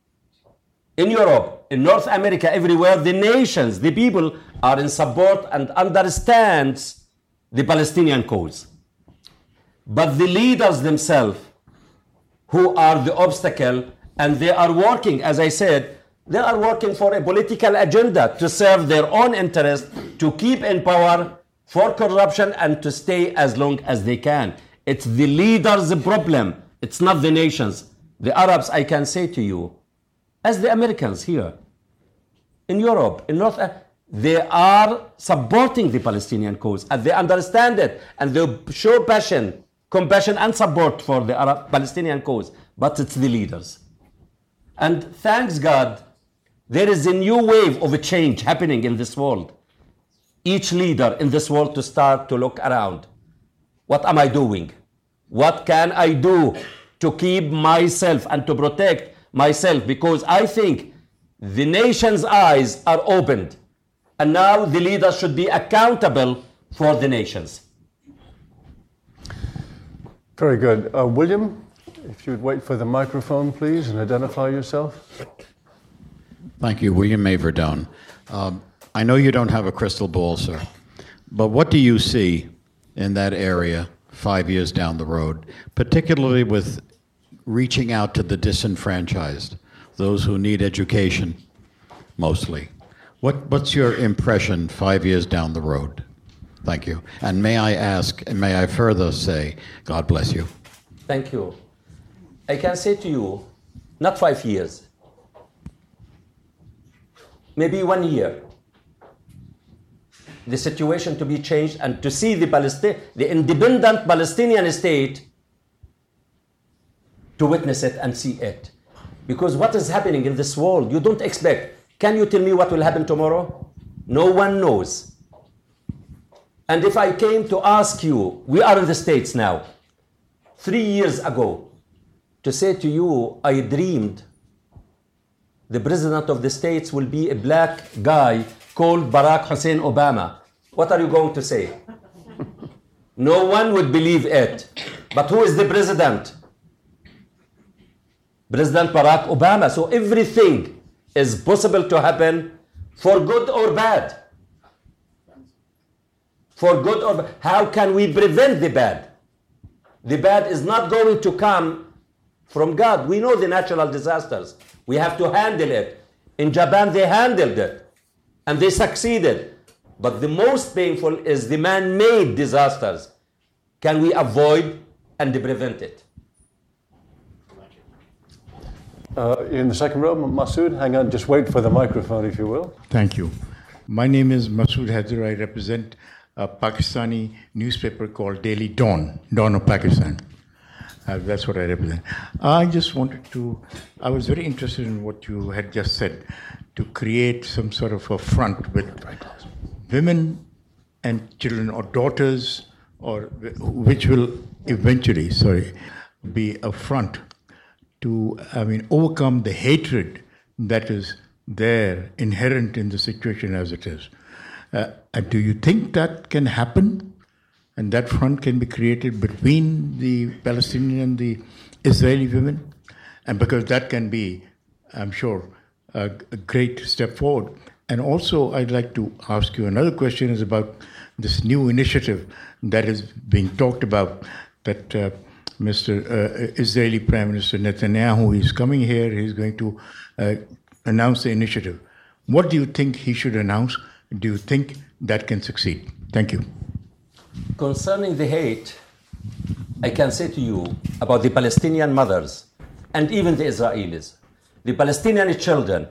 in Europe, in North America, everywhere, the nations, the people are in support and understands the Palestinian cause. But the leaders themselves, who are the obstacle, and they are working, as I said, they are working for a political agenda to serve their own interest, to keep in power, for corruption, and to stay as long as they can. It's the leaders' problem. It's not the nations. The Arabs, I can say to you, as the Americans here, in Europe, in North, they are supporting the Palestinian cause, and they understand it, and they show passion, compassion, and support for the Arab Palestinian cause. But it's the leaders. And thanks God, there is a new wave of a change happening in this world. Each leader in this world to start to look around. What am I doing? What can I do to keep myself and to protect myself? Because I think the nation's eyes are opened. And now the leaders should be accountable for the nations. Very good. Uh, William, if you would wait for the microphone, please, and identify yourself. Thank you. William Maverdone. Um, I know you don't have a crystal ball, sir, but what do you see in that area five years down the road, particularly with reaching out to the disenfranchised, those who need education mostly? What, what's your impression five years down the road? Thank you. And may I ask, and may I further say, God bless you. Thank you. I can say to you, not five years, maybe one year, the situation to be changed and to see the Palestine, the independent Palestinian state, to witness it and see it. Because what is happening in this world, you don't expect. Can you tell me what will happen tomorrow? No one knows. And if I came to ask you, we are in the States now, three years ago, to say to you, I dreamed the president of the States will be a black guy called Barack Hussein Obama. What are you going to say? No one would believe it. But who is the president? President Barack Obama. So everything is possible to happen for good or bad. for good or bad. How can we prevent the bad? The bad is not going to come from God. We know the natural disasters. We have to handle it. In Japan, they handled it, and they succeeded. But the most painful is the man-made disasters. Can we avoid and prevent it? Uh, in the second row, Masood, hang on, just wait for the microphone, if you will. Thank you. My name is Masood Haider. I represent a Pakistani newspaper called Daily Dawn, Dawn of Pakistan. Uh, that's what I represent. I just wanted to, I was very interested in what you had just said, to create some sort of a front with women and children or daughters, or which will eventually, sorry, be a front to, I mean, overcome the hatred that is there, inherent in the situation as it is. Uh, and do you think that can happen? And that front can be created between the Palestinian and the Israeli women? And because that can be, I'm sure, a, a great step forward. And also, I'd like to ask you another question is about this new initiative that is being talked about, that uh, Mister Uh, Israeli Prime Minister Netanyahu is coming here. He's going to uh, announce the initiative. What do you think he should announce? Do you think that can succeed? Thank you. Concerning the hate, I can say to you about the Palestinian mothers and even the Israelis. The Palestinian children,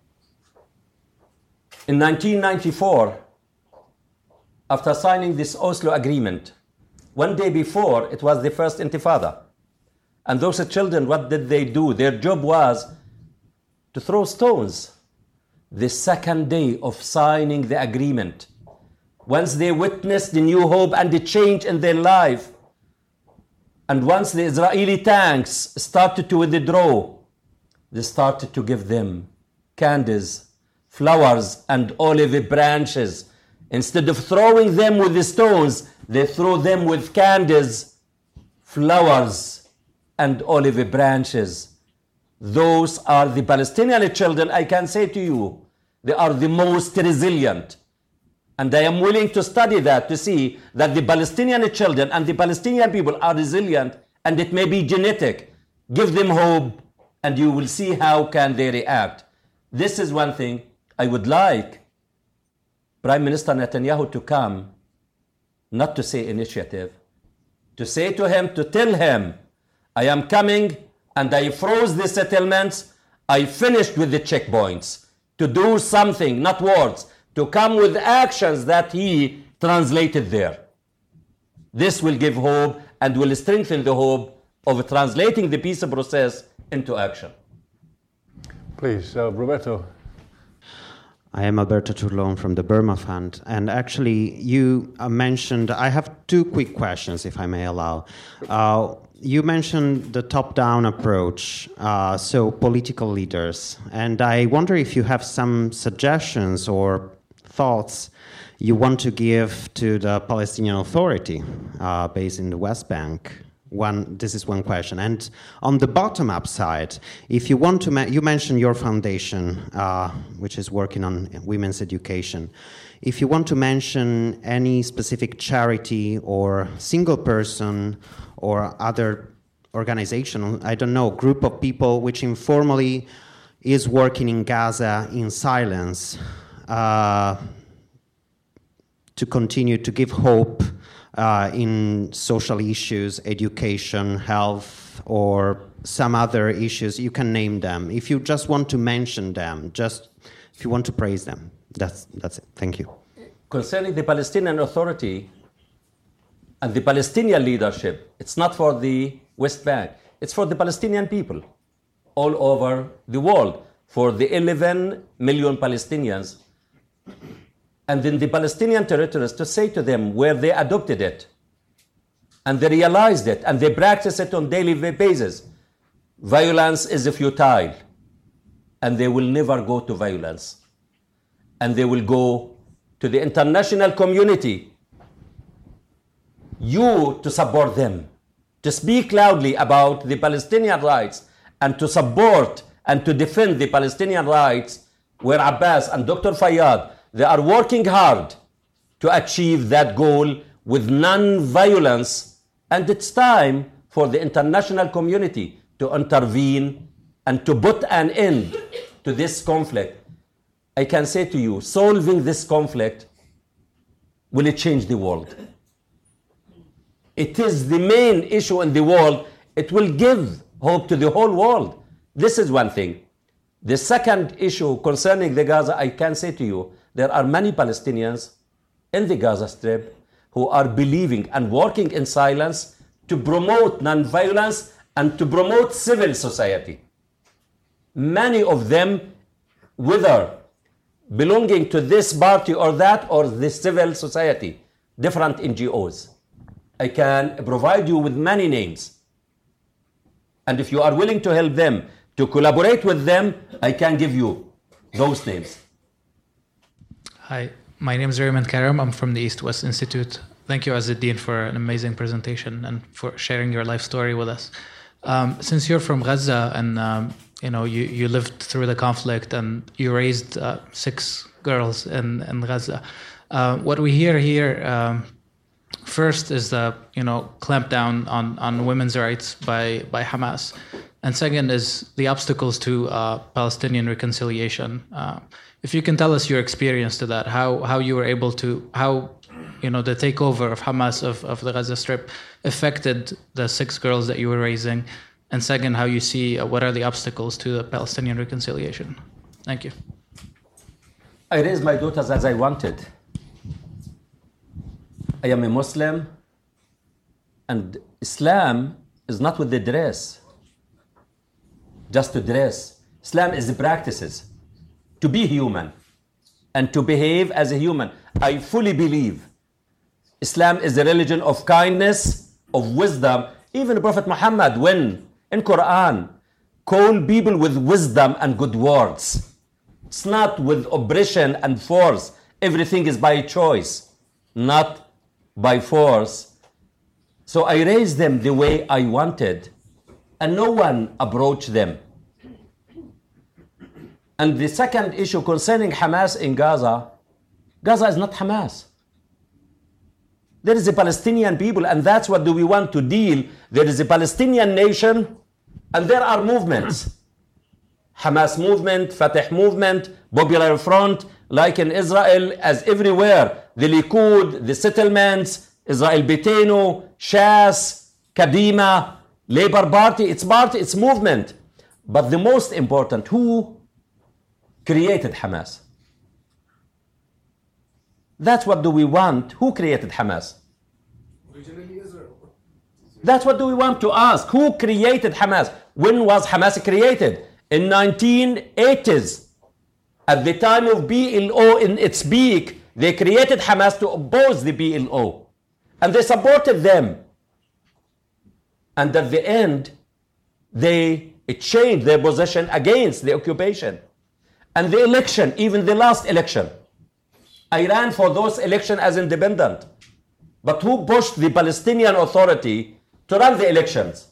in nineteen ninety-four, after signing this Oslo agreement, one day before, it was the first Intifada. And those children, what did they do? Their job was to throw stones. The second day of signing the agreement, once they witnessed the new hope and the change in their life, and once the Israeli tanks started to withdraw, they started to give them candies, flowers, and olive branches. Instead of throwing them with the stones, they throw them with candies, flowers, and olive branches. Those are the Palestinian children. I can say to you, they are the most resilient. And I am willing to study that to see that the Palestinian children and the Palestinian people are resilient, and it may be genetic. Give them hope, and you will see how can they react. This is one thing I would like Prime Minister Netanyahu to come, not to say initiative, to say to him, to tell him, I am coming and I froze the settlements, I finished with the checkpoints, to do something, not words, to come with actions that he translated there. This will give hope and will strengthen the hope of translating the peace process into action. Please, uh, Roberto. I am Alberto Turlon from the Burma Fund. And actually, you uh, mentioned, I have two quick questions, if I may allow. Uh, you mentioned the top-down approach, uh, so political leaders. And I wonder if you have some suggestions or thoughts you want to give to the Palestinian Authority uh, based in the West Bank. One, this is one question. And on the bottom-up side, if you want to, ma- you mentioned your foundation, uh, which is working on women's education. If you want to mention any specific charity or single person or other organization, I don't know, group of people which informally is working in Gaza in silence uh, to continue to give hope Uh, in social issues, education, health, or some other issues, you can name them. If you just want to mention them, just if you want to praise them, that's that's it. Thank you. Concerning the Palestinian Authority and the Palestinian leadership, it's not for the West Bank. It's for the Palestinian people all over the world, for the eleven million Palestinians. And in the Palestinian territories, to say to them where they adopted it, and they realized it, and they practice it on daily basis. Violence is futile, and they will never go to violence. And they will go to the international community, you to support them, to speak loudly about the Palestinian rights, and to support and to defend the Palestinian rights, where Abbas and Doctor Fayyad, they are working hard to achieve that goal with non-violence, and it's time for the international community to intervene and to put an end to this conflict. I can say to you, solving this conflict will change the world. It is the main issue in the world. It will give hope to the whole world. This is one thing. The second issue concerning the Gaza, I can say to you, there are many Palestinians in the Gaza Strip who are believing and working in silence to promote non-violence and to promote civil society. Many of them, whether belonging to this party or that or the civil society, different N G Os. I can provide you with many names. And if you are willing to help them, to collaborate with them, I can give you those names. Hi, my name is Raymond Karam. I'm from the East-West Institute. Thank you, Azzeddin, for an amazing presentation and for sharing your life story with us. Um, since you're from Gaza and um, you know you, you lived through the conflict and you raised uh, six girls in, in Gaza, uh, what we hear here um, first is the you know clampdown on, on women's rights by, by Hamas, and second is the obstacles to uh, Palestinian reconciliation. Uh, if you can tell us your experience to that, how how you were able to how you know the takeover of Hamas of, of the Gaza Strip affected the six girls that you were raising, and second, how you see uh, what are the obstacles to the Palestinian reconciliation. Thank you. I raised my daughters as I wanted. I am a Muslim, and Islam is not with the dress, just to dress. Islam is the practices, to be human and to behave as a human. I fully believe Islam is a religion of kindness, of wisdom. Even Prophet Muhammad, when in Quran, called people with wisdom and good words. It's not with oppression and force. Everything is by choice, not by force. So I raised them the way I wanted, and no one approached them. And the second issue concerning Hamas in Gaza, Gaza is not Hamas. There is a Palestinian people, and that's what do we want to deal. There is a Palestinian nation, and there are movements. Hamas movement, Fatah movement, Popular Front, like in Israel, as everywhere. The Likud, the settlements, Israel Beitenu, Shas, Kadima, Labour Party, it's party, it's movement. But the most important, who created Hamas? That's what do we want. Who created Hamas? Originally Israel. That's what do we want to ask. Who created Hamas? When was Hamas created? In nineteen eighties. At the time of B L O in its peak, they created Hamas to oppose the B L O. And they supported them. And at the end, they changed their position against the occupation. And the election, even the last election, I ran for those elections as independent. But who pushed the Palestinian Authority to run the elections?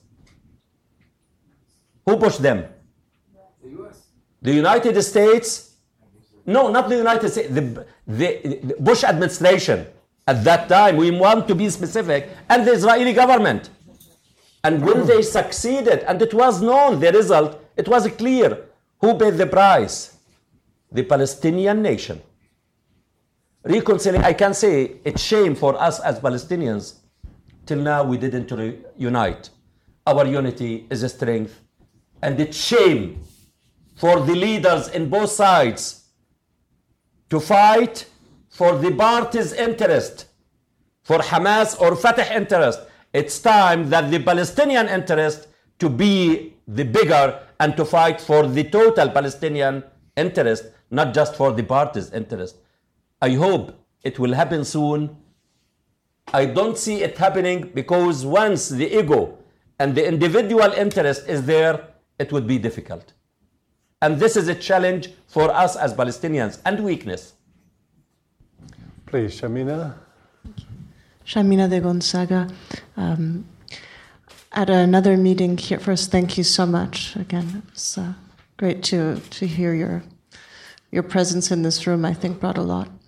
Who pushed them? The U S. The United States? No, not the United States. The, the, the Bush administration at that time, we want to be specific, and the Israeli government. And when they succeeded, and it was known, the result, it was clear. Who paid the price? The Palestinian nation. Reconciliation, I can say it's shame for us as Palestinians. Till now we didn't unite. Our unity is a strength. And it's shame for the leaders in both sides to fight for the party's interest, for Hamas or Fatah interest. It's time that the Palestinian interest to be the bigger and to fight for the total Palestinian interest, not just for the party's interest. I hope it will happen soon. I don't see it happening because once the ego and the individual interest is there, it would be difficult. And this is a challenge for us as Palestinians and weakness. Please, Shamina. Shamina de Gonzaga. Um, at another meeting here, first, thank you so much. Again, it was uh, great to, to hear your, your presence in this room, I think brought a lot.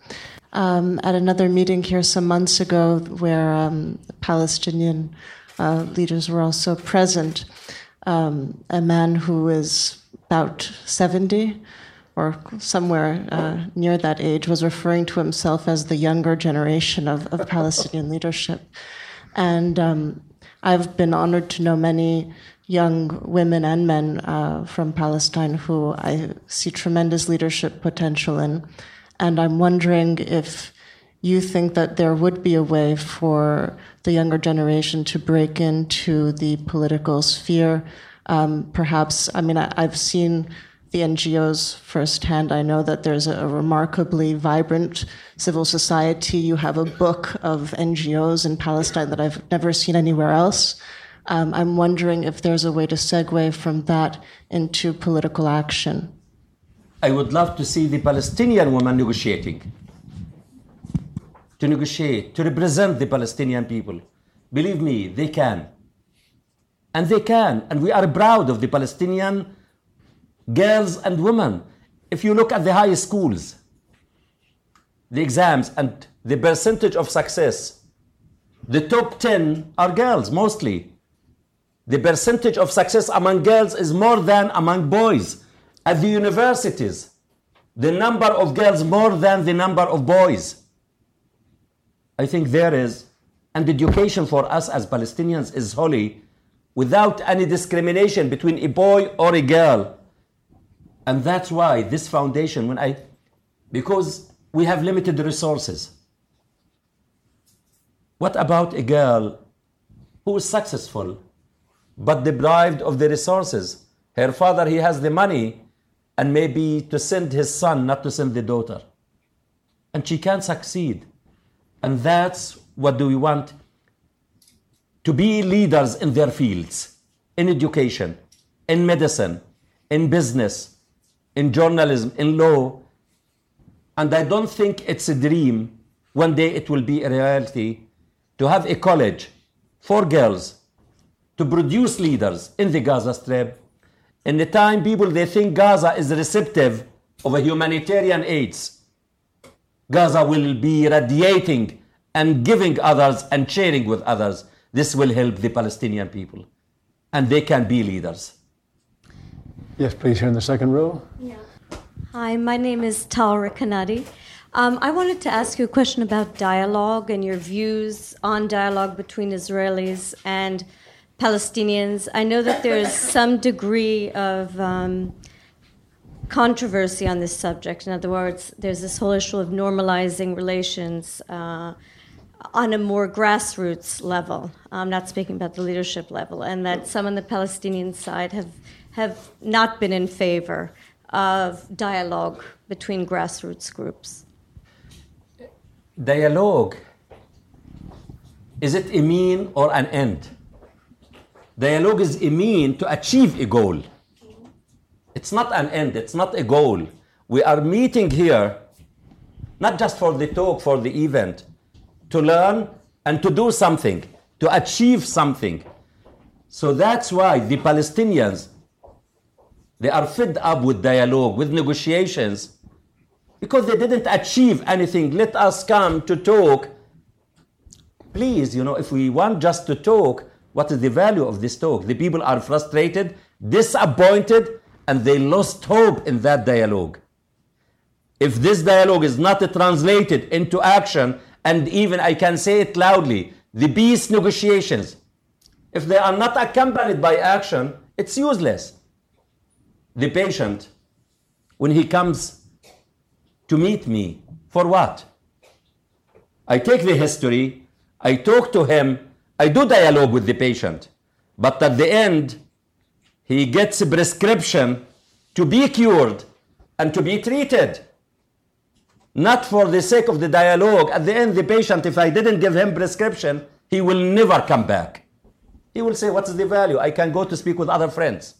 um, at another meeting here some months ago where um, Palestinian uh, leaders were also present. Um, a man who is about seventy or somewhere uh, near that age was referring to himself as the younger generation of, of Palestinian leadership. And um, I've been honored to know many young women and men uh, from Palestine who I see tremendous leadership potential in. And I'm wondering if you think that there would be a way for the younger generation to break into the political sphere. Um, perhaps, I mean, I, I've seen the N G Os firsthand. I know that there's a, a remarkably vibrant civil society. You have a book of N G Os in Palestine that I've never seen anywhere else. Um, I'm wondering if there's a way to segue from that into political action. I would love to see the Palestinian women negotiating, to negotiate, to represent the Palestinian people. Believe me, they can. And they can. And we are proud of the Palestinian girls and women. If you look at the high schools, the exams and the percentage of success, the top ten are girls mostly. The percentage of success among girls is more than among boys. At the universities, the number of girls more than the number of boys. I think there is, and education for us as Palestinians is holy, without any discrimination between a boy or a girl. And that's why this foundation, when I, because we have limited resources. What about a girl who is successful, but deprived of the resources? Her father, he has the money, and maybe to send his son, not to send the daughter. And she can't succeed. And that's what do we want? To be leaders in their fields, in education, in medicine, in business, in journalism, in law. And I don't think it's a dream. One day it will be a reality to have a college for girls to produce leaders in the Gaza Strip. In the time people, they think Gaza is receptive of a humanitarian aids. Gaza will be radiating and giving others and sharing with others. This will help the Palestinian people. And they can be leaders. Yes, please, here in the second row. Yeah. Hi, my name is Talra Kanadi. Um, I wanted to ask you a question about dialogue and your views on dialogue between Israelis and Palestinians. I know that there's some degree of um, controversy on this subject. In other words, there's this whole issue of normalizing relations uh, on a more grassroots level. I'm not speaking about the leadership level, and that some on the Palestinian side have have not been in favor of dialogue between grassroots groups. Dialogue, is it a mean or an end? Dialogue is a mean to achieve a goal. It's not an end, it's not a goal. We are meeting here, not just for the talk, for the event, to learn and to do something, to achieve something. So that's why the Palestinians, they are fed up with dialogue, with negotiations, because they didn't achieve anything. Let us come to talk. Please, you know, if we want just to talk, what is the value of this talk? The people are frustrated, disappointed, and they lost hope in that dialogue. If this dialogue is not translated into action, and even I can say it loudly, the peace negotiations, if they are not accompanied by action, it's useless. The patient, when he comes to meet me, for what? I take the history, I talk to him, I do dialogue with the patient, but at the end, he gets a prescription to be cured and to be treated. Not for the sake of the dialogue. At the end, the patient, if I didn't give him prescription, he will never come back. He will say, what's the value? I can go to speak with other friends.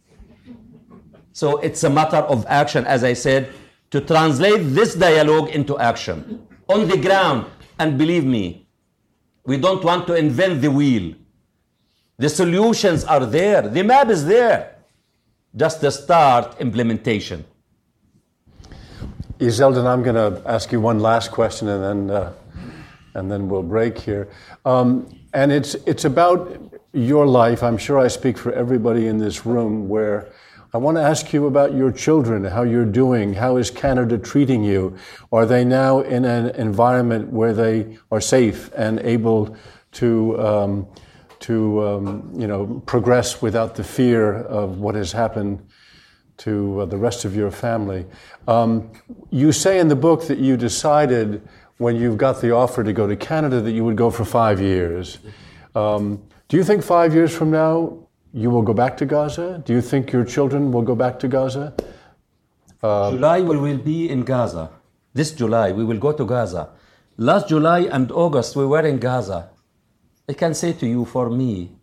So it's a matter of action, as I said, to translate this dialogue into action on the ground. And believe me, we don't want to invent the wheel. The solutions are there. The map is there. Just to start implementation. Iselden, I'm going to ask you one last question, and then uh, and then we'll break here. Um, and it's it's about your life. I'm sure I speak for everybody in this room, where I want to ask you about your children, how you're doing. How is Canada treating you? Are they now in an environment where they are safe and able to um, to um, you know progress without the fear of what has happened to uh, the rest of your family? Um, you say in the book that you decided when you got the offer to go to Canada that you would go for five years. Um, do you think five years from now you will go back to Gaza? Do you think your children will go back to Gaza? Uh, July we will be in Gaza. This July we will go to Gaza. Last July and August we were in Gaza. I can say to you, for me,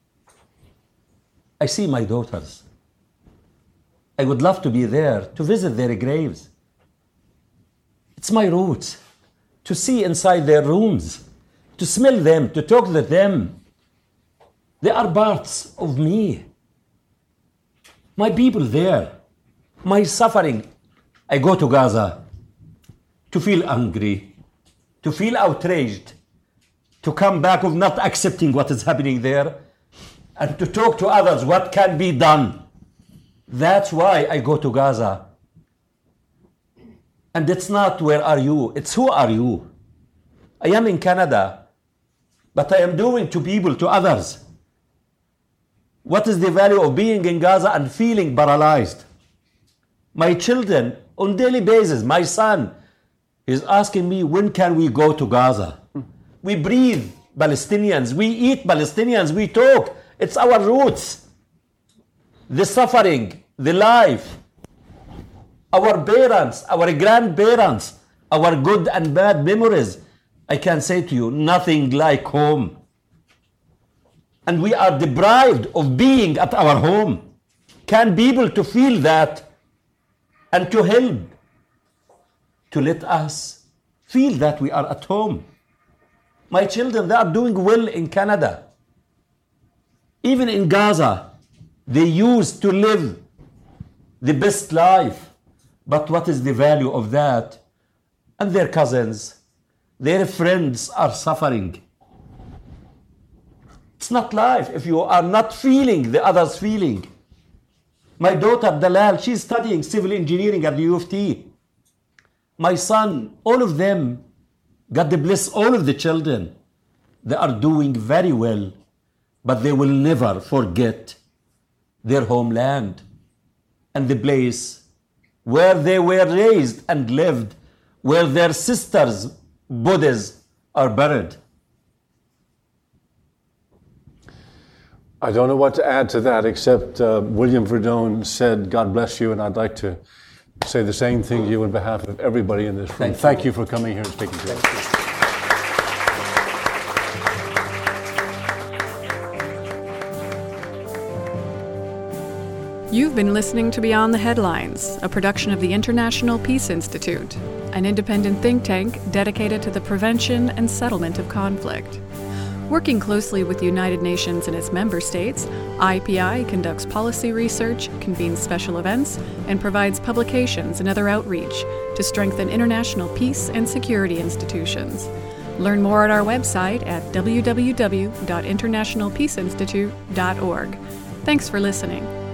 I see my daughters. I would love to be there, to visit their graves. It's my roots, to see inside their rooms, to smell them, to talk to them. They are parts of me. My people there, my suffering. I go to Gaza to feel angry, to feel outraged, to come back of not accepting what is happening there, and to talk to others what can be done. That's why I go to Gaza. And it's not where are you, it's who are you. I am in Canada, but I am doing to people, to others. What is the value of being in Gaza and feeling paralyzed? My children, on daily basis, my son is asking me, when can we go to Gaza? We breathe Palestinians, we eat Palestinians, we talk. It's our roots. The suffering, the life, our parents, our grandparents, our good and bad memories. I can say to you, nothing like home. And we are deprived of being at our home. Can people to feel that and to help, to let us feel that we are at home. My children, they are doing well in Canada. Even in Gaza, they used to live the best life. But what is the value of that? And their cousins, their friends are suffering. It's not life if you are not feeling the other's feeling. My daughter Dalal, she's studying civil engineering at the U of T. My son, all of them, God bless all of the children. They are doing very well, but they will never forget their homeland and the place where they were raised and lived, where their sisters' bodies are buried. I don't know what to add to that, except uh, William Verdone said, God bless you, and I'd like to say the same thing to you on behalf of everybody in this room. Thank, Thank you. you for coming here and speaking to us. You've been listening to Beyond the Headlines, a production of the International Peace Institute, an independent think tank dedicated to the prevention and settlement of conflict. Working closely with the United Nations and its member states, I P I conducts policy research, convenes special events, and provides publications and other outreach to strengthen international peace and security institutions. Learn more at our website at w w w dot international peace institute dot org. Thanks for listening.